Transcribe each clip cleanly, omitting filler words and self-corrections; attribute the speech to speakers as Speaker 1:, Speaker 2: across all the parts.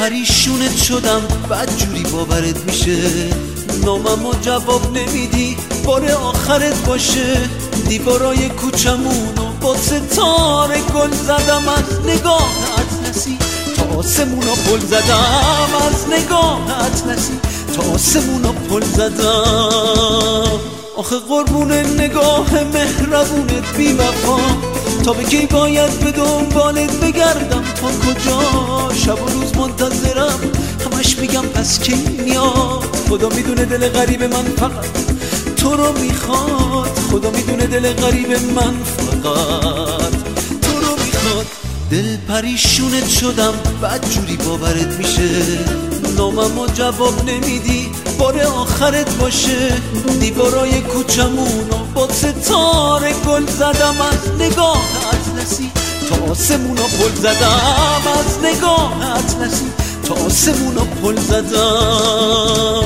Speaker 1: پریشونت شدم بد جوری باورت میشه، ناممو جواب نمیدی بار آخرت باشه. دیوارای کوچمونو با ستاره گل زدم، از نگاه اطلسی تا آسمونا پل زدم، از نگاه اطلسی تا آسمونا پل زدم. آخه قربون نگاه مهربونت بی وفا، تا به کی باید به دنبالت بگردم تا کجا؟ شب و روز منتظرم، همش میگم پس کی میاد؟ خدا میدونه دل غریب من فقط تو رو میخواد، خدا میدونه دل غریب من فقط تو رو میخواد. دل پریشونت شدم بد جوری باورت میشه، ناممو جواب نمیدی بار آخرت باشه. دیوارای کوچمونو با ستاره گل زدم، از نگاه اطلسی تا آسمونا پل زدم، از نگاه اطلسی تا آسمونا پل زدم.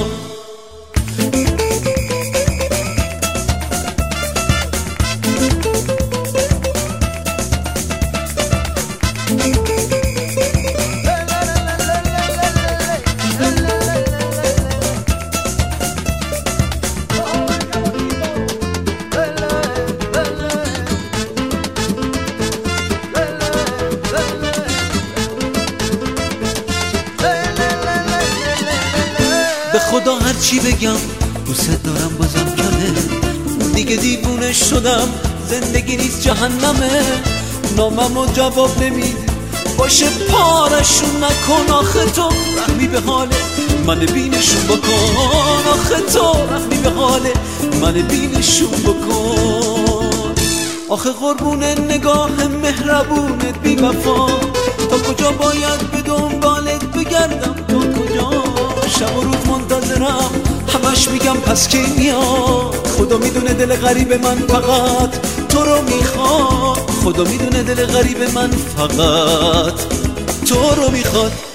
Speaker 1: به خدا هرچی بگم دوست دارم بازم کمه، دیگه دیوونه شدم زندگی نیست جهنمه. ناممو جواب نمیدی باشه پارشون نکن، آخه تو رحمی به حال من بینشون بکن، آخه تو رحمی به حال من بینشون بکن. آخه قربون نگاه مهربونت بی وفا، تا کجا باید به دنبالت بگردم تا کجا؟ شب و روز منتظرم، همش میگم پس کی میاد؟ خدا میدونه دل غریب من فقط تو رو میخواد، خدا میدونه دل غریب من فقط تو رو میخواد.